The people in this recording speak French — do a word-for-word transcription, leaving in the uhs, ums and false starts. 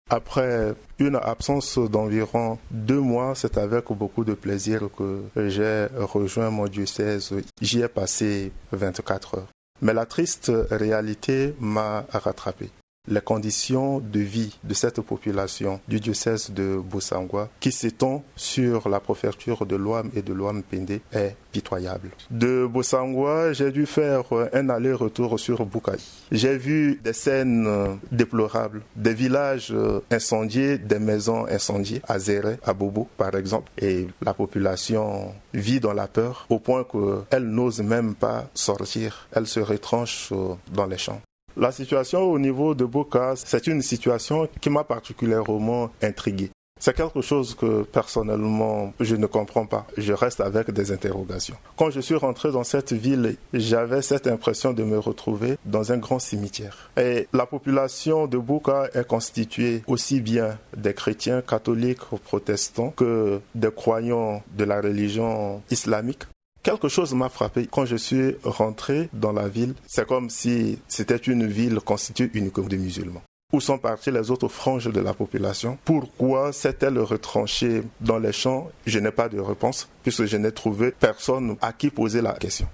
Après une absence d'environ deux mois, c'est avec beaucoup de plaisir que j'ai rejoint mon diocèse. J'y ai passé vingt-quatre heures. Mais la triste réalité m'a rattrapé. Les conditions de vie de cette population du diocèse de Bossangoa, qui s'étend sur la préfecture de l'Ouham et de l'Ouham-Pendé, est pitoyable. De Bossangoa, j'ai dû faire un aller-retour sur Boukaï. J'ai vu des scènes déplorables, des villages incendiés, des maisons incendiées, à Zéré, à Bobo par exemple, et la population vit dans la peur au point qu'elle n'ose même pas sortir, elle se retranche dans les champs. La situation au niveau de Boka, c'est une situation qui m'a particulièrement intrigué. C'est quelque chose que personnellement je ne comprends pas. Je reste avec des interrogations. Quand je suis rentré dans cette ville, j'avais cette impression de me retrouver dans un grand cimetière. Et la population de Boka est constituée aussi bien des chrétiens catholiques ou protestants que des croyants de la religion islamique. Quelque chose m'a frappé quand je suis rentré dans la ville. C'est comme si c'était une ville constituée uniquement de musulmans. Où sont parties les autres franges de la population? Pourquoi s'est-elle retranchée dans les champs? Je n'ai pas de réponse puisque je n'ai trouvé personne à qui poser la question.